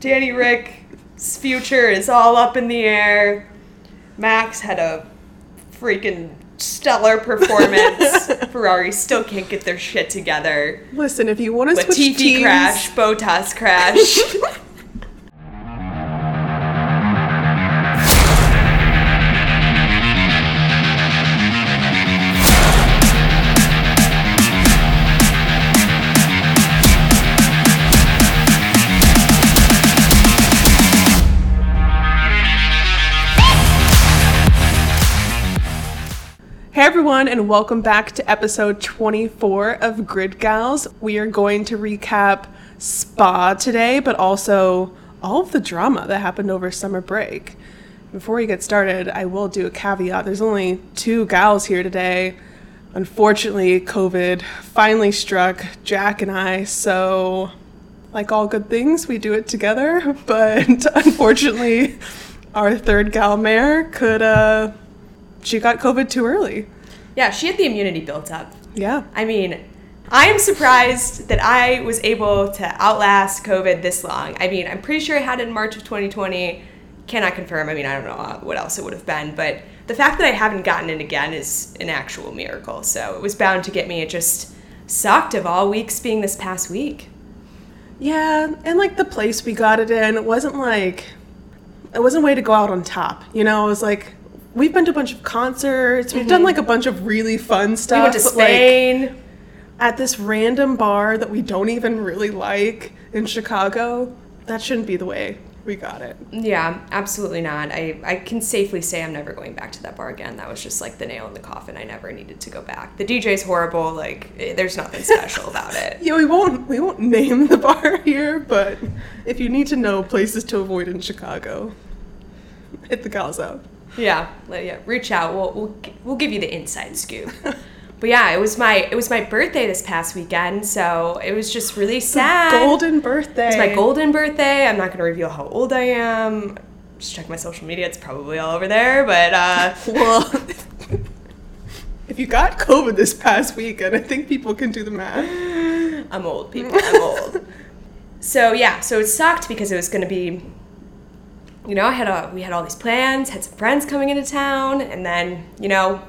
Danny Rick's future is all up in the air. Max had a freaking stellar performance. Ferrari still can't get their shit together. Listen, if you want to switch Latifi teams... crash, Bottas crash. Hey everyone, and welcome back to episode 24 of Grid Gals. We are going to recap Spa today, but also all of the drama that happened over summer break. Before we get started, I will do a caveat. There's only 2 gals here today. Unfortunately, COVID finally struck Jack and I, so like all good things, we do it together. But unfortunately, our third gal, Mare, she got COVID too early. Yeah, she had the immunity built up. Yeah. I mean, I am surprised that I was able to outlast COVID this long. I mean, I'm pretty sure I had it in March of 2020. Cannot confirm. I mean, I don't know what else it would have been. But the fact that I haven't gotten it again is an actual miracle. So it was bound to get me. It just sucked of all weeks being this past week. Yeah, and like the place we got it in, it wasn't a way to go out on top. You know, it was like, we've been to a bunch of concerts. We've done like a bunch of really fun stuff. We went to Spain. Like, at this random bar that we don't even really like in Chicago. That shouldn't be the way we got it. Yeah, absolutely not. I can safely say I'm never going back to that bar again. That was just like the nail in the coffin. I never needed to go back. The DJ's horrible. Like, there's nothing special about it. Yeah, we won't name the bar here, but if you need to know places to avoid in Chicago, hit the gals out. Yeah, reach out. We'll give you the inside scoop. But yeah, it was my birthday this past weekend, so it was just really sad. Golden birthday. It's my golden birthday. I'm not going to reveal how old I am. Just check my social media. It's probably all over there. But well, if you got COVID this past weekend, I think people can do the math. I'm old, people. I'm old. So yeah, so it sucked because it was going to be. You know, we had all these plans, had some friends coming into town, and then, you know,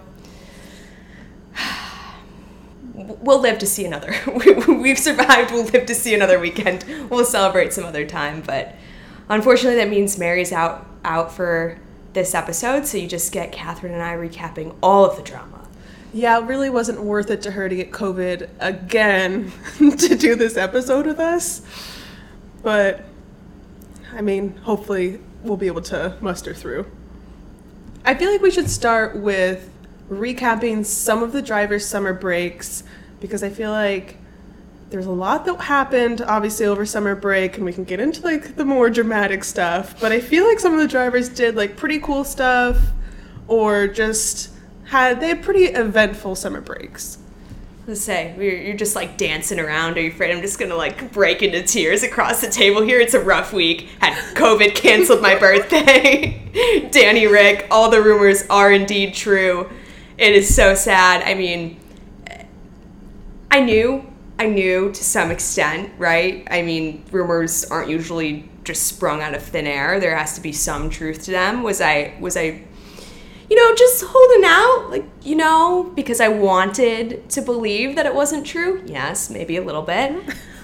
we'll live to see another. We've survived, we'll live to see another weekend. We'll celebrate some other time, but unfortunately that means Mary's out for this episode, so you just get Catherine and I recapping all of the drama. Yeah, it really wasn't worth it to her to get COVID again to do this episode with us, but, I mean, hopefully we'll be able to muster through. I feel like we should start with recapping some of the drivers' summer breaks, because I feel like there's a lot that happened, obviously, over summer break, and we can get into, like, the more dramatic stuff, but I feel like some of the drivers did, like, pretty cool stuff, or just they had pretty eventful summer breaks. Let's say, you're just like dancing around. Are you afraid I'm just gonna like break into tears across the table here? It's a rough week. Had COVID canceled my birthday. Danny Rick, all the rumors are indeed true. It is so sad. I mean, I knew to some extent, right? I mean, rumors aren't usually just sprung out of thin air. There has to be some truth to them. Was I you know, just holding out, like, you know, because I wanted to believe that it wasn't true. Yes, maybe a little bit.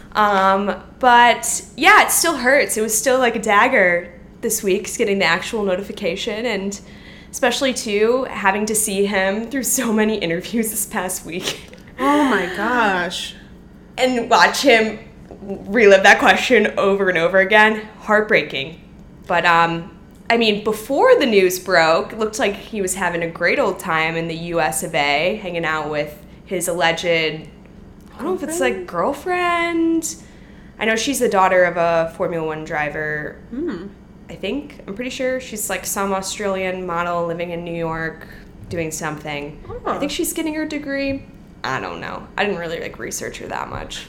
But, yeah, it still hurts. It was still like a dagger this week, getting the actual notification, and especially, too, having to see him through so many interviews this past week. Oh, my gosh. And watch him relive that question over and over again. Heartbreaking. But, I mean, before the news broke, it looked like he was having a great old time in the US of A, hanging out with his alleged, I don't know if it's like girlfriend. I know she's the daughter of a Formula One driver, I think. I'm pretty sure she's like some Australian model living in New York doing something. Oh. I think she's getting her degree. I don't know. I didn't really like research her that much.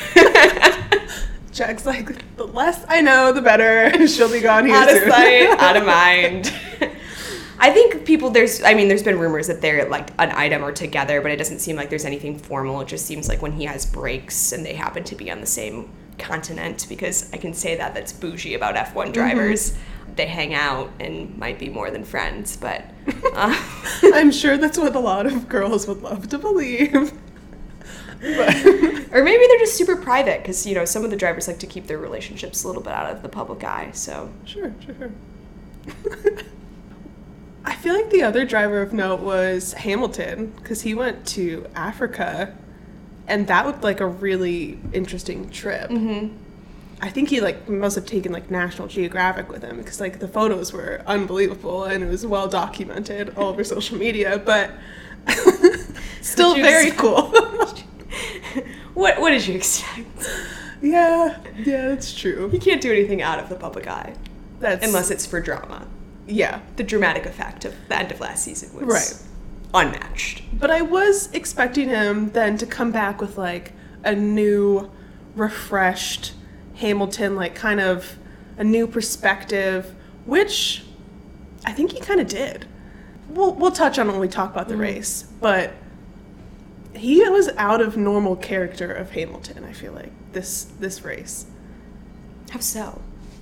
Jack's like, the less I know, the better. She'll be gone here soon. Out of sight, out of mind. I think there's been rumors that they're like an item or together, but it doesn't seem like there's anything formal. It just seems like when he has breaks and they happen to be on the same continent, because I can say that that's bougie about F1 drivers. They hang out and might be more than friends, but I'm sure that's what a lot of girls would love to believe. Or maybe they're just super private, because, you know, some of the drivers like to keep their relationships a little bit out of the public eye, so. Sure. I feel like the other driver of note was Hamilton, because he went to Africa, and that looked like a really interesting trip. I think he must have taken National Geographic with him, because the photos were unbelievable and it was well documented all over social media, but still very cool. What did you expect? Yeah, that's true. You can't do anything out of the public eye. Unless it's for drama. Yeah. The dramatic effect of the end of last season was right. Unmatched. But I was expecting him then to come back with a new, refreshed Hamilton, kind of a new perspective, which I think he kind of did. We'll touch on it when we talk about the race, but he was out of normal character of Hamilton, I feel like, this race. How so?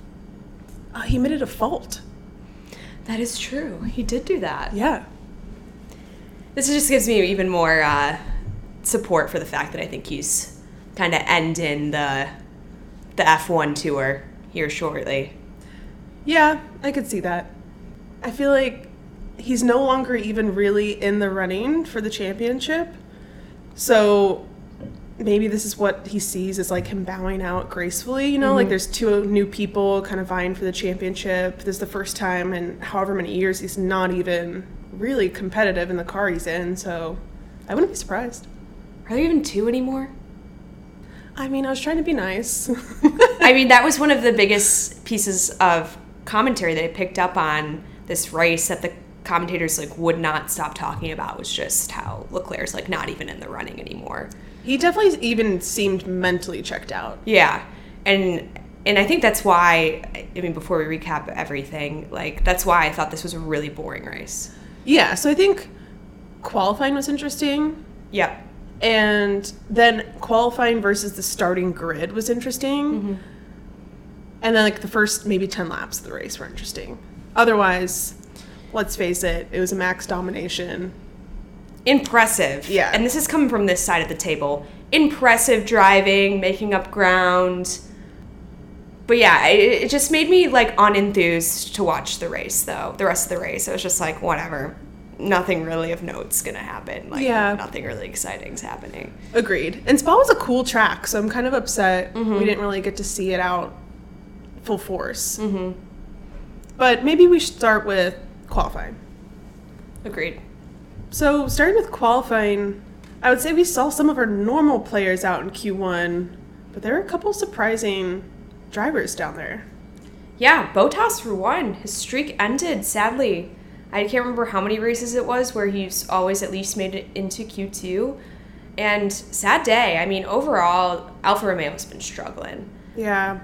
He made it a fault. That is true. He did do that. Yeah. This just gives me even more support for the fact that I think he's kind of ending the F1 tour here shortly. Yeah, I could see that. I feel like he's no longer even really in the running for the championship. So maybe this is what he sees as him bowing out gracefully, you know, there's two new people kind of vying for the championship. This is the first time in however many years he's not even really competitive in the car he's in, so I wouldn't be surprised. Are there even two anymore? I mean, I was trying to be nice. I mean, that was one of the biggest pieces of commentary that I picked up on this race that the commentators would not stop talking about, was just how Leclerc's not even in the running anymore. He definitely even seemed mentally checked out. Yeah. And I think that's why, I mean, before we recap everything, that's why I thought this was a really boring race. Yeah, so I think qualifying was interesting. Yep. And then qualifying versus the starting grid was interesting. And then the first maybe 10 laps of the race were interesting. Otherwise, let's face it was a Max domination. Impressive. Yeah. And this is coming from this side of the table. Impressive driving, making up ground. But yeah, it just made me unenthused to watch the race, though. The rest of the race, I was just whatever. Nothing really of note's gonna happen. Nothing really exciting's happening. Agreed. And Spa was a cool track, so I'm kind of upset we didn't really get to see it out full force. But maybe we should start with qualifying. Agreed. So starting with qualifying, I would say we saw some of our normal players out in Q1, but there were a couple surprising drivers down there. Yeah, Bottas for one. His streak ended, sadly. I can't remember how many races it was where he's always at least made it into Q2. And sad day. I mean, overall, Alfa Romeo's been struggling. Yeah.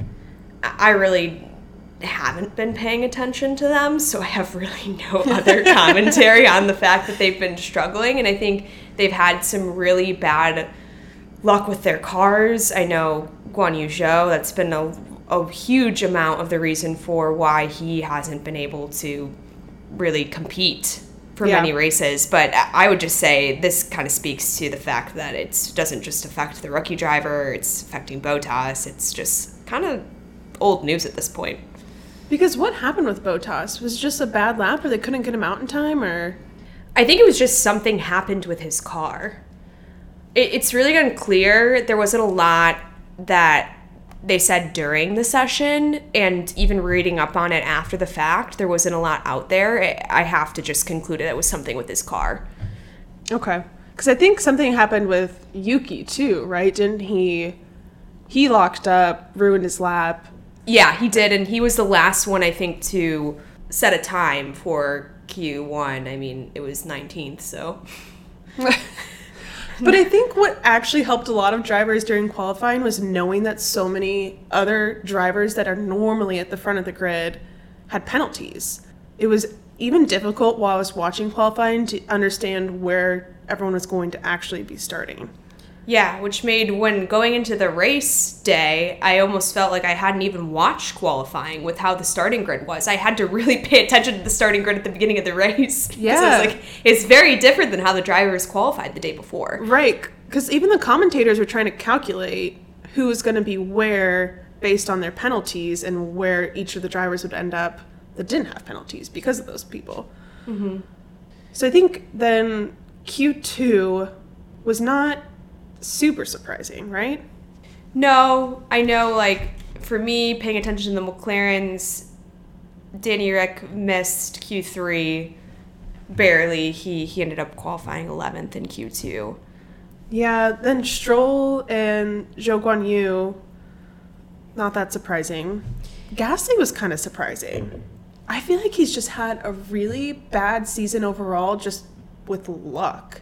I really haven't been paying attention to them, so I have really no other commentary on the fact that they've been struggling. And I think they've had some really bad luck with their cars. I know Guan Yu Zhou, that's been a huge amount of the reason for why he hasn't been able to really compete for many races. But I would just say this kind of speaks to the fact that it doesn't just affect the rookie driver, it's affecting Bottas. It's just kind of old news at this point. Because what happened with Bottas? Was it just a bad lap, or they couldn't get him out in time, or? I think it was just something happened with his car. It's really unclear. There wasn't a lot that they said during the session, and even reading up on it after the fact, there wasn't a lot out there. I have to just conclude it was something with his car. Okay. Because I think something happened with Yuki too, right? Didn't he locked up, ruined his lap? Yeah, he did, and he was the last one, I think, to set a time for Q1. I mean, it was 19th, so... But I think what actually helped a lot of drivers during qualifying was knowing that so many other drivers that are normally at the front of the grid had penalties. It was even difficult while I was watching qualifying to understand where everyone was going to actually be starting. Yeah, which made when going into the race day, I almost felt like I hadn't even watched qualifying with how the starting grid was. I had to really pay attention to the starting grid at the beginning of the race. Yeah. I was like, it's very different than how the drivers qualified the day before. Right, because even the commentators were trying to calculate who was going to be where based on their penalties and where each of the drivers would end up that didn't have penalties because of those people. Mm-hmm. So I think then Q2 was not super surprising, right? No, I know, like, for me, paying attention to the McLarens, Danny Rick missed Q3 barely. He ended up qualifying 11th in Q2. Yeah, then Stroll and Zhou Guanyu, not that surprising. Gasly was kind of surprising. I feel like he's just had a really bad season overall, just with luck.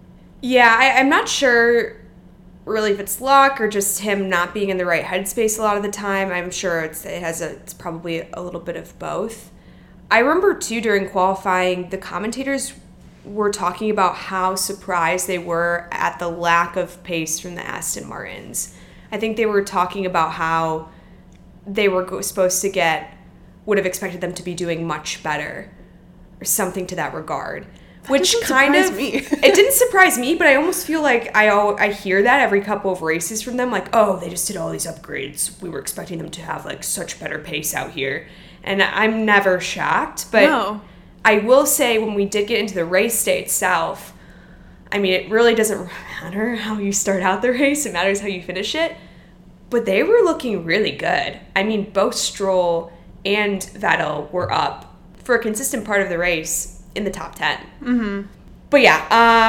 Yeah, I'm not sure really if it's luck or just him not being in the right headspace a lot of the time. I'm sure it's probably a little bit of both. I remember too during qualifying, the commentators were talking about how surprised they were at the lack of pace from the Aston Martins. I think they were talking about how they were supposed to would have expected them to be doing much better or something to that regard. Which kind of me. It didn't surprise me, but I almost feel like I hear that every couple of races from them, like, oh, they just did all these upgrades. We were expecting them to have like such better pace out here, and I'm never shocked. But No. I will say when we did get into the race day itself, I mean, it really doesn't matter how you start out the race; it matters how you finish it. But they were looking really good. I mean, both Stroll and Vettel were up for a consistent part of the race in the top 10. Mm-hmm. But yeah,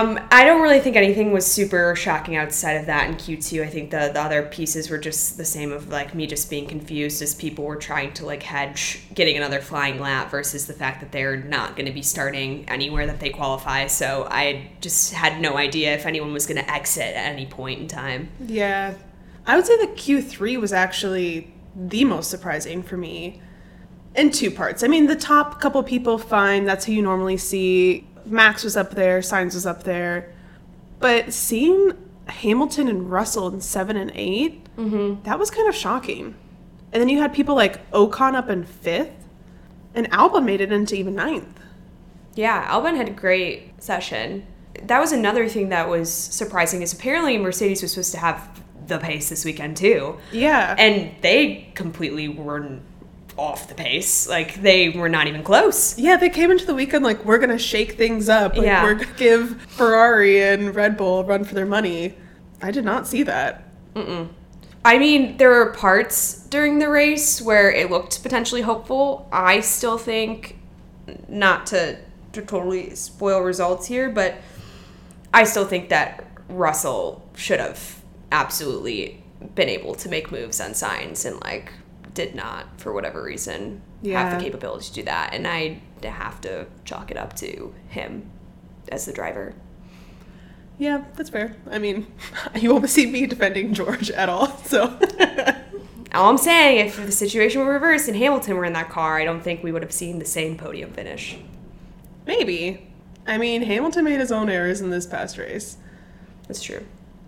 I don't really think anything was super shocking outside of that in Q2. I think the other pieces were just the same of like me just being confused as people were trying to like hedge getting another flying lap versus the fact that they're not going to be starting anywhere that they qualify. So I just had no idea if anyone was going to exit at any point in time. Yeah. I would say that Q3 was actually the most surprising for me in two parts. I mean, the top couple people, fine. That's who you normally see. Max was up there. Sainz was up there. But seeing Hamilton and Russell in 7 and 8, that was kind of shocking. And then you had people like Ocon up in 5th, and Albon made it into even 9th. Yeah, Albon had a great session. That was another thing that was surprising is apparently Mercedes was supposed to have the pace this weekend too. Yeah. And they completely were off the pace. Like, they were not even close. Yeah, they came into the weekend like, we're going to shake things up. Like, Yeah. we're going to give Ferrari and Red Bull a run for their money. I did not see that. I mean, there were parts during the race where it looked potentially hopeful. I still think, not to totally spoil results here, but I still think that Russell should have absolutely been able to make moves on Sainz and, like, did not, for whatever reason, have the capability to do that. And I have to chalk it up to him as the driver. Yeah, that's fair. I mean, you won't see me defending George at all, so. All I'm saying, if the situation were reversed and Hamilton were in that car, I don't think we would have seen the same podium finish. Maybe. I mean, Hamilton made his own errors in this past race. That's true.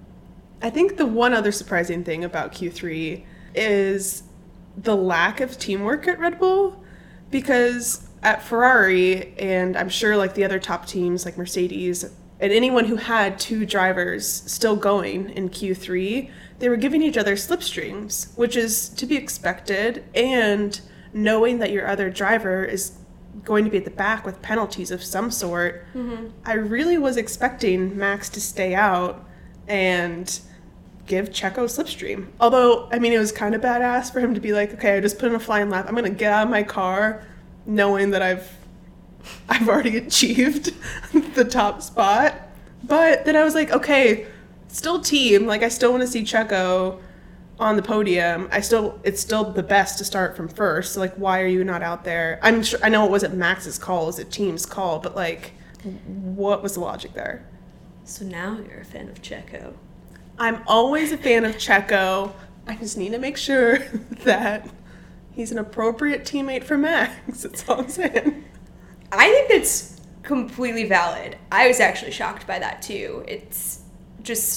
I think the one other surprising thing about Q3 is the lack of teamwork at Red Bull, because at Ferrari, and I'm sure like the other top teams like Mercedes and anyone who had two drivers still going in Q3, they were giving each other slipstreams, which is to be expected, and knowing that your other driver is going to be at the back with penalties of some sort. I really was expecting Max to stay out and give Checo slipstream. Although, I mean, it was kind of badass for him to be like, okay, I just put in a flying lap. I'm going to get out of my car knowing that I've already achieved the top spot. But then I was like, okay, still team. Like, I still want to see Checo on the podium. It's still the best to start from first. So, like, why are you not out there? I'm sure, I know it wasn't Max's call, it was a team's call, but like, what was the logic there? So now you're a fan of Checo. I'm always a fan of Checo. I just need to make sure that he's an appropriate teammate for Max. That's all I'm saying. I think that's completely valid. I was actually shocked by that too. It's just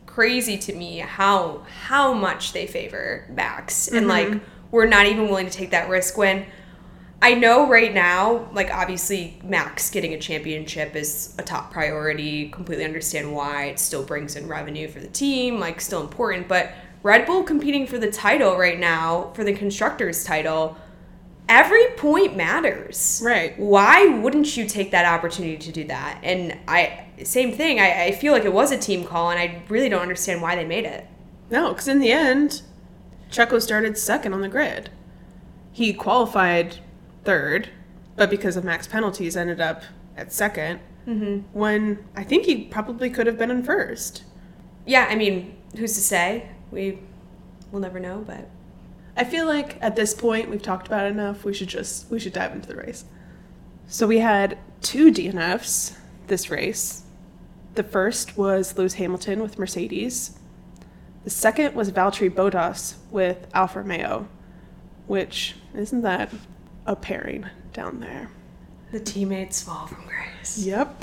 crazy to me how much they favor Max. And, like, we're not even willing to take that risk when I know right now, like, obviously Max getting a championship is a top priority. Completely understand why. It still brings in revenue for the team, like, still important. But Red Bull competing for the title right now, for the Constructors title, every point matters. Right. Why wouldn't you take that opportunity to do that? And same thing. I feel like it was a team call, and I really don't understand why they made it. No, because in the end, Checo started second on the grid. He qualified third, but because of Max penalties, ended up at second. When I think he probably could have been in first. Yeah, I mean, who's to say? We'll never know, but I feel like at this point we've talked about it enough. We should dive into the race. So we had 2 DNFs this race. The first was Lewis Hamilton with Mercedes. The second was Valtteri Bottas with Alfa Romeo, which isn't that a pairing down there? the teammates fall from grace. Yep.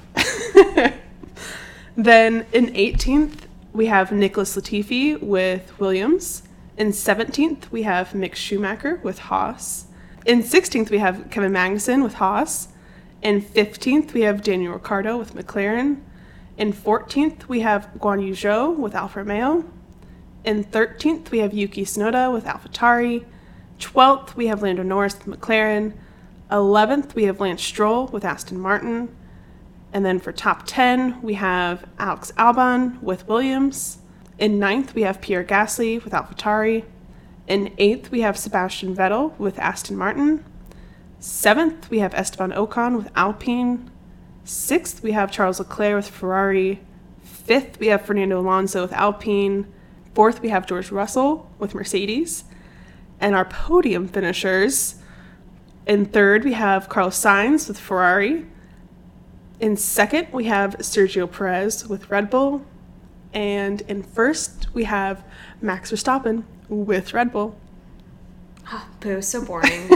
Then in 18th, we have Nicholas Latifi with Williams. In 17th, we have Mick Schumacher with Haas. In 16th, we have Kevin Magnussen with Haas. In 15th, we have Daniel Ricciardo with McLaren. In 14th, we have Guan Yu Zhou with Alfa Romeo. In 13th, we have Yuki Tsunoda with AlphaTauri. 12th, we have Lando Norris with McLaren. 11th, we have Lance Stroll with Aston Martin. And then for top 10, we have Alex Albon with Williams. In 9th, we have Pierre Gasly with AlphaTauri. In 8th, we have Sebastian Vettel with Aston Martin. 7th, we have Esteban Ocon with Alpine. 6th, we have Charles Leclerc with Ferrari. 5th, we have Fernando Alonso with Alpine. 4th, we have George Russell with Mercedes. And our podium finishers, in 3rd, we have Carlos Sainz with Ferrari. In 2nd, we have Sergio Perez with Red Bull. And in 1st, we have Max Verstappen with Red Bull. Oh, boo, so boring.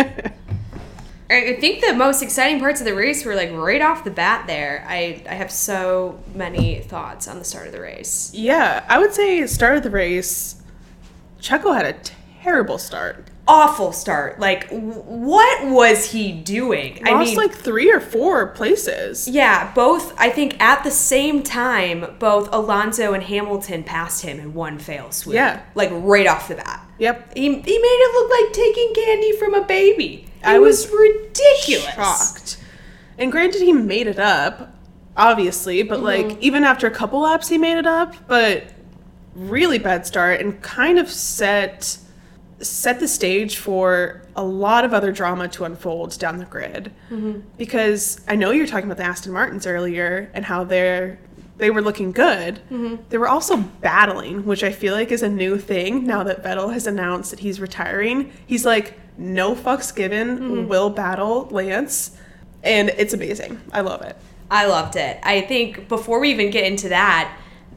I think the most exciting parts of the race were like right off the bat there. I have so many thoughts on the start of the race. Yeah, I would say start of the race, Checo had a terrible start. Awful start. Like, what was he doing? Lost like 3 or 4 places. Yeah, both, I think at the same time, both Alonso and Hamilton passed him in one fell swoop. Yeah. Like right off the bat. Yep. He made it look like taking candy from a baby. It was ridiculous. Shocked. And granted, he made it up, obviously, but like even after a couple laps, he made it up. But really bad start and kind of set the stage for a lot of other drama to unfold down the grid. Because I know you were talking about the Aston Martins earlier and how they were looking good. They were also battling, which I feel like is a new thing now that Vettel has announced that he's retiring. He's like, no fucks given, will battle Lance. And it's amazing. I love it. I loved it. I think before we even get into that,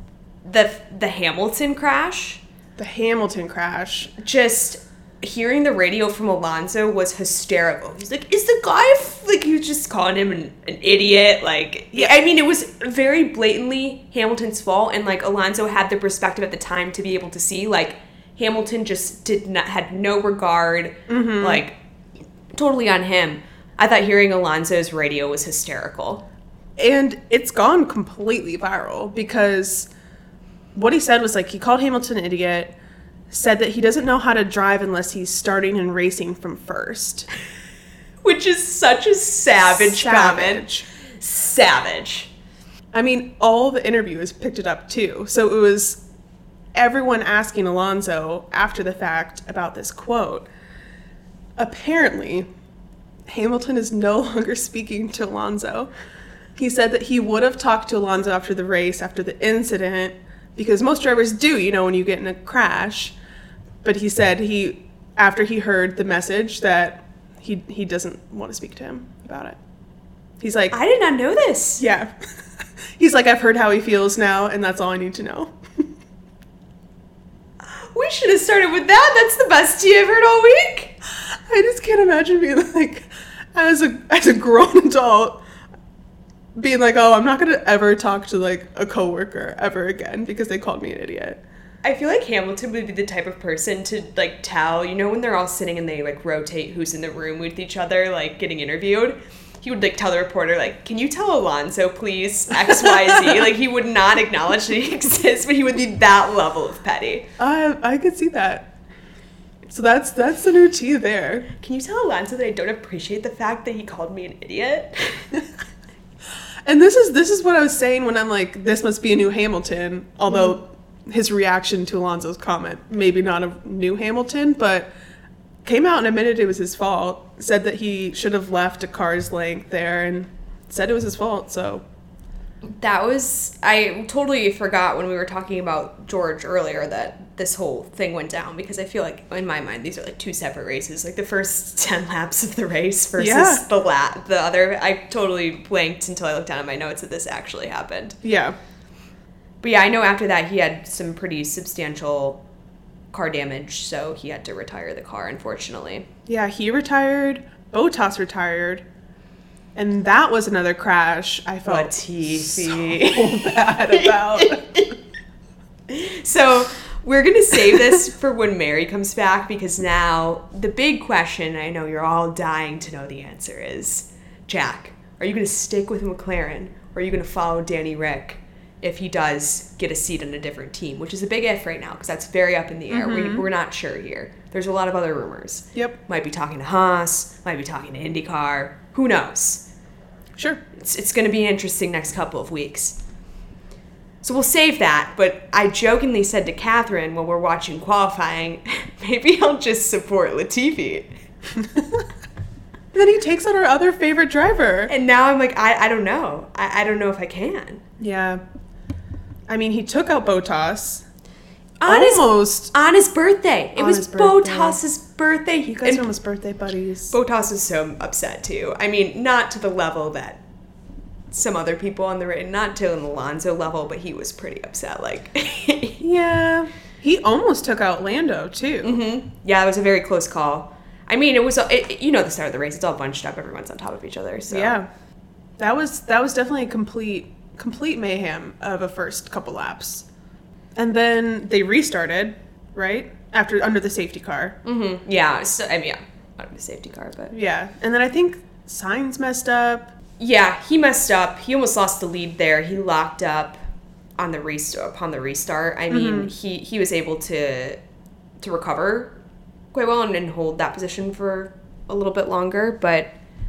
the Hamilton crash. The Hamilton crash. Just hearing the radio from Alonso was hysterical. He's like, is the guy, like, he was just calling him an idiot. Like, yeah, I mean, it was very blatantly Hamilton's fault. And, like, Alonso had the perspective at the time to be able to see, like, Hamilton just had no regard, like, totally on him. I thought hearing Alonso's radio was hysterical. And it's gone completely viral because what he said was, like, he called Hamilton an idiot, said that he doesn't know how to drive unless he's starting and racing from first. Which is such a savage comment. Savage. I mean, all the interviewers picked it up, too. So it was everyone asking Alonso after the fact about this quote. Apparently, Hamilton is no longer speaking to Alonso. He said that he would have talked to Alonso after the race, after the incident, because most drivers do, you know, when you get in a crash. But he said after he heard the message that he doesn't want to speak to him about it. He's like, I did not know this. Yeah. He's like, I've heard how he feels now, and that's all I need to know. We should have started with that. That's the best tea I've heard all week. I just can't imagine being like, as a grown adult, being like, oh, I'm not going to ever talk to, like, a coworker ever again because they called me an idiot. I feel like Hamilton would be the type of person to, like, tell, you know, when they're all sitting and they, like, rotate who's in the room with each other, like, getting interviewed. He would, like, tell the reporter, like, can you tell Alonso, please, X, Y, Z? Like, he would not acknowledge that he exists, but he would be that level of petty. I could see that. So that's the new tea there. Can you tell Alonso that I don't appreciate the fact that he called me an idiot? And this is what I was saying when I'm like, this must be a new Hamilton, although his reaction to Alonso's comment, maybe not a new Hamilton, but came out and admitted it was his fault, said that he should have left a car's length there and said it was his fault, so. I totally forgot when we were talking about George earlier that this whole thing went down, because I feel like, in my mind, these are like two separate races. Like the first 10 laps of the race versus the other. I totally blanked until I looked down at my notes that this actually happened. Yeah. But yeah, I know after that he had some pretty substantial car damage, so he had to retire the car, unfortunately. Yeah, he retired, Bottas retired, and that was another crash I felt so bad about. So we're going to save this for when Mary comes back, because now the big question, I know you're all dying to know the answer, is, Jack, are you going to stick with McLaren, or are you going to follow Danny Rick if he does get a seat on a different team, which is a big if right now, because that's very up in the air. We're not sure here. There's a lot of other rumors. Yep. Might be talking to Haas, might be talking to IndyCar. Who knows? Sure. It's going to be an interesting next couple of weeks. So we'll save that, but I jokingly said to Catherine while we're watching qualifying, maybe I'll just support Latifi. Then he takes on our other favorite driver. And now I'm like, I don't know. I don't know if I can. Yeah. I mean, he took out Bottas. On his birthday. It was Bottas's birthday. You guys are almost birthday buddies. Bottas is so upset too. I mean, not to the level that some other people on the race, not to an Alonso level, but he was pretty upset. Like, yeah, he almost took out Lando too. Mm-hmm. Yeah, it was a very close call. I mean, it was you know the start of the race. It's all bunched up. Everyone's on top of each other. So yeah, that was definitely a complete mayhem of a first couple laps. And then they restarted, right? Under the safety car. Mm-hmm. Yeah. So, I mean, yeah, under the safety car, but yeah. And then I think Sainz messed up. Yeah, he messed up. He almost lost the lead there. He locked up on the upon the restart. I mean, he was able to recover quite well and hold that position for a little bit longer. But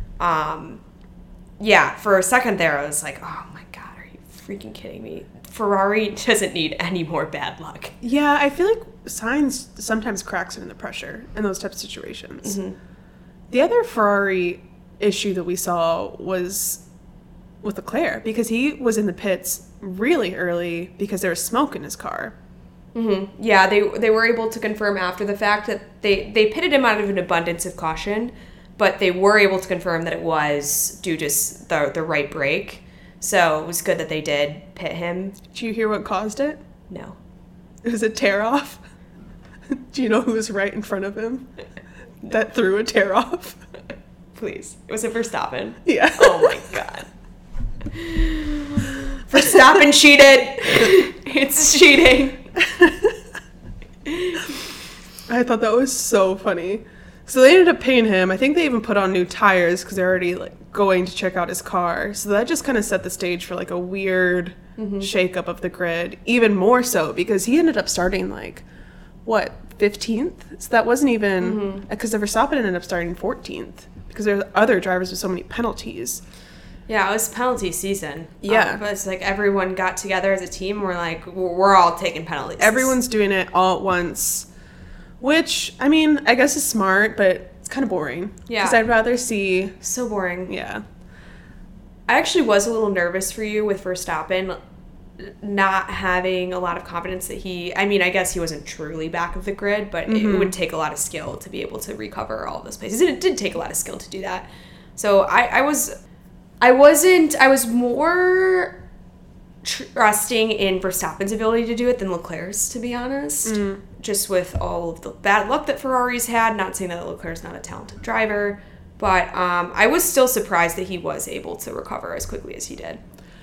yeah, for a second there, I was like, oh my god, are you freaking kidding me? Ferrari doesn't need any more bad luck. Yeah, I feel like Sainz sometimes cracks under the pressure in those types of situations. Mm-hmm. The other Ferrari issue that we saw was with Leclerc, because he was in the pits really early because there was smoke in his car. Mm-hmm. Yeah, they were able to confirm after the fact that they pitted him out of an abundance of caution, but they were able to confirm that it was due to the right brake. So it was good that they did pit him. Did you hear what caused it? No. It was a tear-off. Do you know who was right in front of him that threw a tear-off? Please. It was a Verstappen. Yeah. Oh my god. Verstappen cheated. It's cheating. I thought that was so funny. So they ended up paying him. I think they even put on new tires because they're already like going to check out his car. So that just kind of set the stage for like a weird shakeup of the grid. Even more so because he ended up starting like, 15th? So that wasn't even, because the Verstappen ended up starting 14th because there were other drivers with so many penalties. Yeah, it was penalty season. Yeah. But it's like everyone got together as a team. We're like, we're all taking penalties. Everyone's doing it all at once. Which, I mean, I guess is smart, but it's kind of boring. Yeah. Because I'd rather see... So boring. Yeah. I actually was a little nervous for you with Verstappen not having a lot of confidence that I guess he wasn't truly back of the grid, but it would take a lot of skill to be able to recover all those places. And it did take a lot of skill to do that. So I was more trusting in Verstappen's ability to do it than Leclerc's, to be honest. Just with all of the bad luck that Ferrari's had, not saying that Leclerc's not a talented driver, But I was still surprised that he was able to recover as quickly as he did.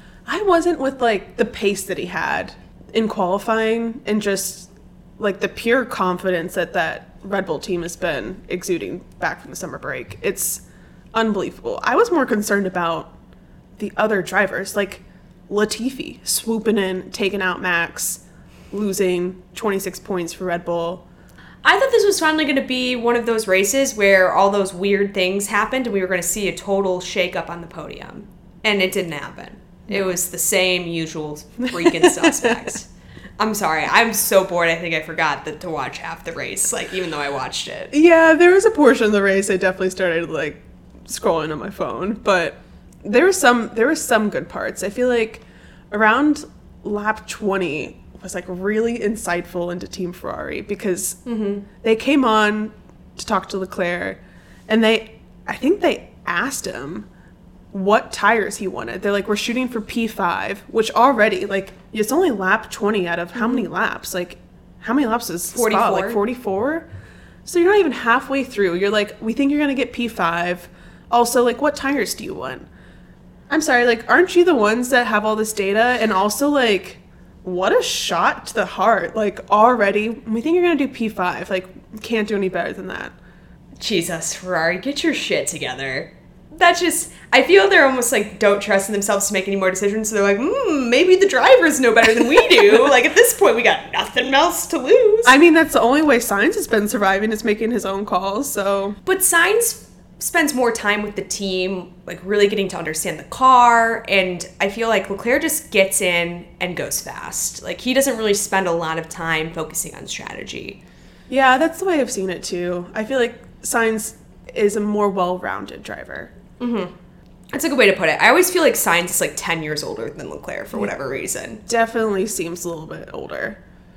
I wasn't with, like, the pace that he had in qualifying and just, like, the pure confidence that Red Bull team has been exuding back from the summer break. It's unbelievable. I was more concerned about the other drivers, like Latifi swooping in, taking out Max, losing 26 points for Red Bull. I thought this was finally going to be one of those races where all those weird things happened and we were going to see a total shakeup on the podium. And it didn't happen. It was the same usual freaking suspects. I'm sorry. I'm so bored. I think I forgot to watch half the race, like, even though I watched it. Yeah, there was a portion of the race I definitely started, like, scrolling on my phone. But there were some good parts. I feel like around lap 20 was, like, really insightful into Team Ferrari because they came on to talk to Leclerc, and I think they asked him what tires he wanted. They're like, we're shooting for P5, which already, like, it's only lap 20 out of how many laps? Like, how many laps is 44. Spa? Like 44? So you're not even halfway through. You're like, we think you're going to get P5. Also, like, what tires do you want? I'm sorry, like, aren't you the ones that have all this data? And also, like, what a shot to the heart. Like, already, we think you're going to do P5. Like, can't do any better than that. Jesus, Ferrari, get your shit together. That's just, I feel they're almost like don't trust in themselves to make any more decisions. So they're like, maybe the drivers know better than we do. Like, at this point, we got nothing else to lose. I mean, that's the only way Sainz has been surviving is making his own calls, so. But Sainz spends more time with the team, like, really getting to understand the car. And I feel like Leclerc just gets in and goes fast. Like, he doesn't really spend a lot of time focusing on strategy. Yeah, that's the way I've seen it, too. I feel like Sainz is a more well-rounded driver. Mm-hmm. That's a good way to put it. I always feel like Sainz is like 10 years older than Leclerc for whatever reason. Definitely seems a little bit older.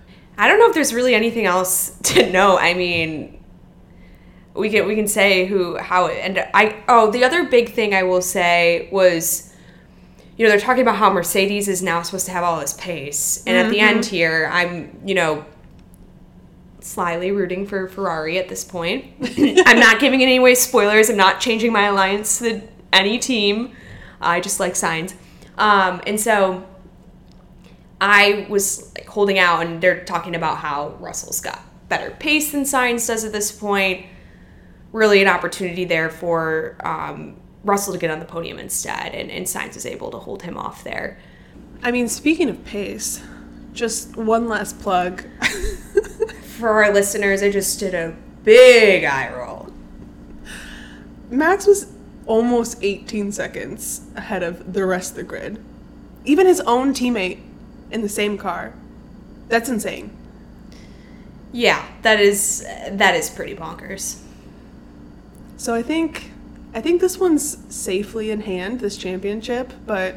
I don't know if there's really anything else to know. I mean, we can say the other big thing I will say was, you know, they're talking about how Mercedes is now supposed to have all this pace. And at the end here, I'm, you know, slyly rooting for Ferrari at this point. I'm not giving any away spoilers. I'm not changing my alliance to any team. I just like Sainz. And so I was, like, holding out, and they're talking about how Russell's got better pace than Sainz does at this point. Really an opportunity there for Russell to get on the podium instead, and Sainz is able to hold him off there. I mean, speaking of pace, just one last plug. For our listeners, I just did a big eye roll. Max was almost 18 seconds ahead of the rest of the grid. Even his own teammate in the same car. That's insane. Yeah, that is pretty bonkers. So I think this one's safely in hand, this championship, but...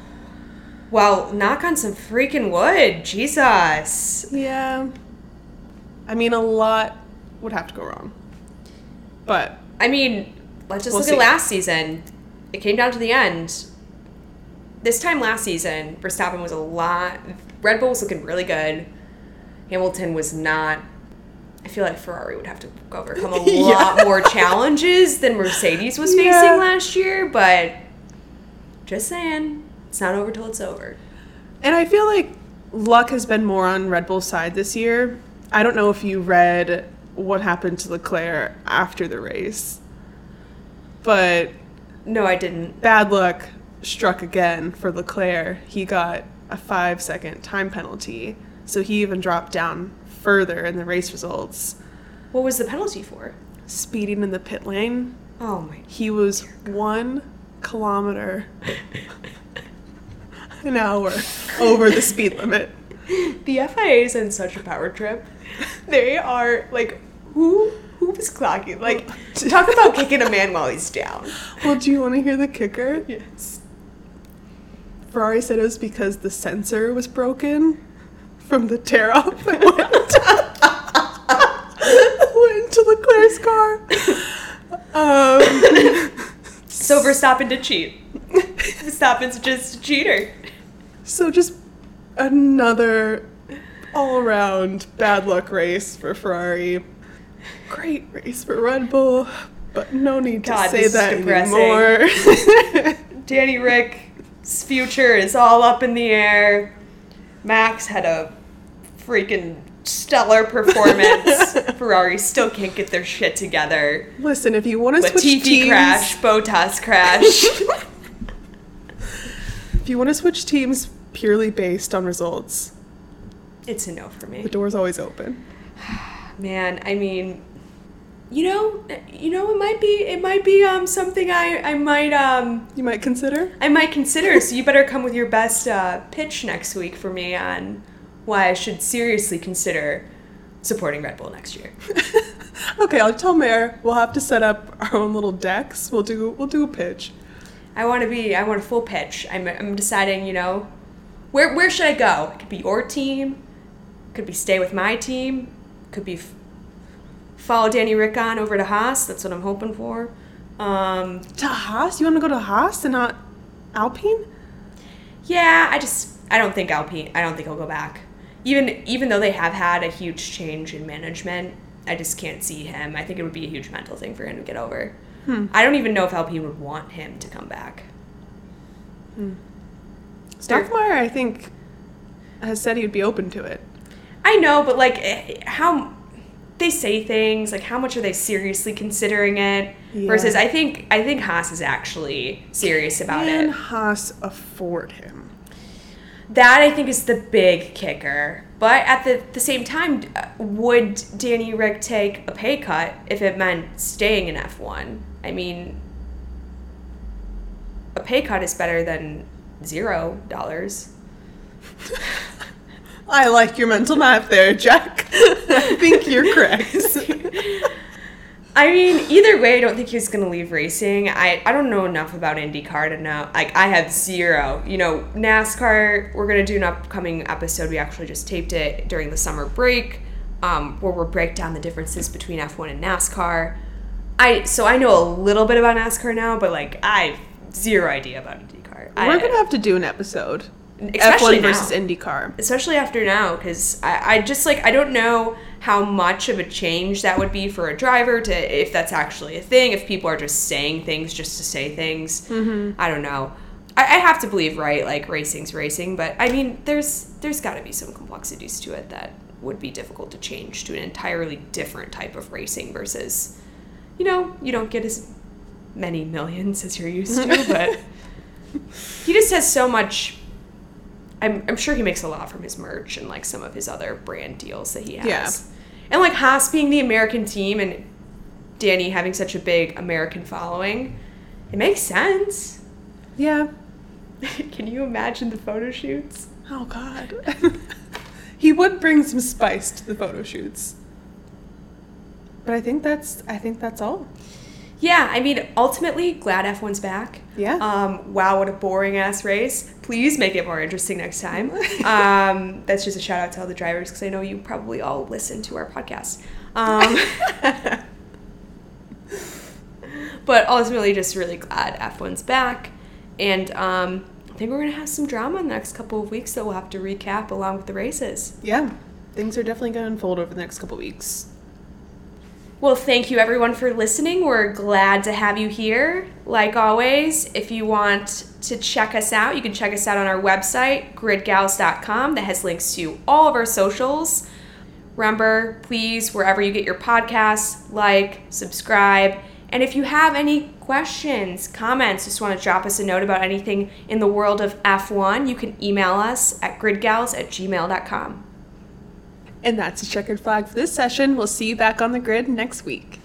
Well, knock on some freaking wood. Jesus. Yeah. I mean, a lot would have to go wrong. But... I mean, let's just look see. at last season. It came down to the end. This time last season, Verstappen was Red Bull was looking really good. Hamilton was not. I feel like Ferrari would have to overcome a lot more challenges than Mercedes was facing last year, but just saying, it's not over till it's over. And I feel like luck has been more on Red Bull's side this year. I don't know if you read what happened to Leclerc after the race, but... No, I didn't. Bad luck struck again for Leclerc. He got a 5-second time penalty, so he even dropped down further in the race results. What was the penalty for? Speeding in the pit lane. Oh my. He was 1 kilometer an hour over the speed limit. The FIA is in such a power trip. They are like, who was clocking? Like, talk about kicking a man while he's down. Well, do you want to hear the kicker? Yes. Ferrari said it was because the sensor was broken from the tear off that went into Leclerc's car. So Verstappen did cheat. Verstappen's just a cheater. So just another all-around bad luck race for Ferrari. Great race for Red Bull. But no need God, to say this is that depressing. anymore. Danny Rick's future is all up in the air. Max had a freaking stellar performance. Ferrari still can't get their shit together. Listen, if you want to switch Latifi teams... crash, Bottas crash. If you want to switch teams purely based on results, It's a no for me. the door's always open. Man, I mean, it might be something I You might consider? consider. So you better come with your best pitch next week for me on why I should seriously consider supporting Red Bull next year. Okay, I'll tell Mare we'll have to set up our own little decks. We'll do a pitch. I want a full pitch. I'm deciding, where should I go? It could be your team, could be stay with my team, could be follow Danny Rick on over to Haas. That's what I'm hoping for. To Haas? You want to go to Haas and not Alpine? Yeah, I don't think he'll go back. Even though they have had a huge change in management, I just can't see him. I think it would be a huge mental thing for him to get over. I don't even know if Alpine would want him to come back. Stockmeyer, I think, has said he would be open to it. I know, but how they say things, how much are they seriously considering it? Yeah. Versus I think Haas is actually serious about Can it. Haas afford him? That I think is the big kicker. But at the same time, would Danny Rick take a pay cut if it meant staying in F1? I mean, a pay cut is better than $0. I like your mental math there, Jack. I think you're correct. I mean, either way, I don't think he's going to leave racing. I don't know enough about IndyCar to know. I have zero. NASCAR, we're going to do an upcoming episode. We actually just taped it during the summer break, where we'll break down the differences between F1 and NASCAR. So I know a little bit about NASCAR now, but I have zero idea about IndyCar. We're going to have to do an episode. Especially F1 versus now. IndyCar. Especially after now, because I just I don't know how much of a change that would be for a driver if that's actually a thing, if people are just saying things just to say things. Mm-hmm. I don't know. I have to believe, right, racing's racing, but I mean, there's got to be some complexities to it that would be difficult to change to an entirely different type of racing versus, you don't get as many millions as you're used to, but he just has so much. I'm sure he makes a lot from his merch and some of his other brand deals that he has. Yeah. And Haas being the American team and Danny having such a big American following, it makes sense. Yeah. Can you imagine the photo shoots? Oh, God. He would bring some spice to the photo shoots. But I think that's all. Yeah, I mean, ultimately, glad F1's back. Yeah. Wow, what a boring-ass race. Please make it more interesting next time. That's just a shout-out to all the drivers, because I know you probably all listen to our podcast. But ultimately, just really glad F1's back. And I think we're going to have some drama in the next couple of weeks that we'll have to recap along with the races. Yeah. Things are definitely going to unfold over the next couple weeks. Well, thank you everyone for listening. We're glad to have you here. Like always, if you want to check us out, you can check us out on our website, gridgals.com, that has links to all of our socials. Remember, please, wherever you get your podcasts, subscribe. And if you have any questions, comments, just want to drop us a note about anything in the world of F1, you can email us at gridgals@gmail.com. And that's a checkered flag for this session. We'll see you back on the grid next week.